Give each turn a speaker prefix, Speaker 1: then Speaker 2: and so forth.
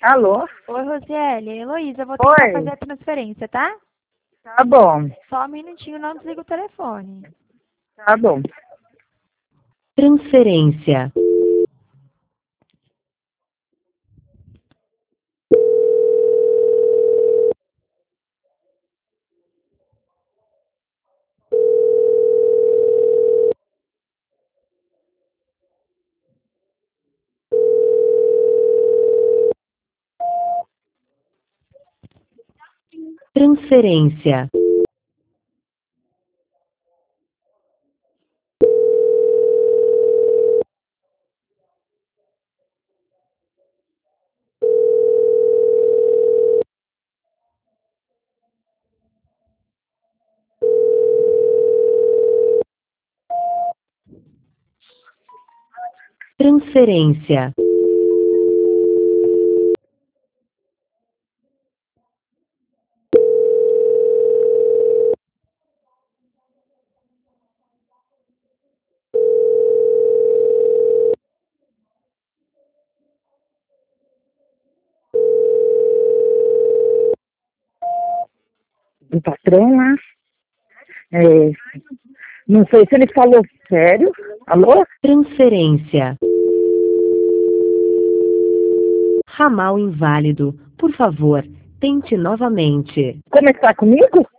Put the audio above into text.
Speaker 1: Alô?
Speaker 2: Oi, Rosiele. Heloísa, eu vou
Speaker 1: Oi.
Speaker 2: tentar fazer a transferência, tá?
Speaker 1: Tá bom,
Speaker 2: Só um minutinho, não desliga o telefone.
Speaker 1: tá bom.
Speaker 3: Transferência. Transferência. Transferência.
Speaker 1: O patrão lá, não sei se ele falou sério. Alô?
Speaker 3: Transferência. Ramal inválido. Por favor, tente novamente.
Speaker 1: Como é que tá comigo?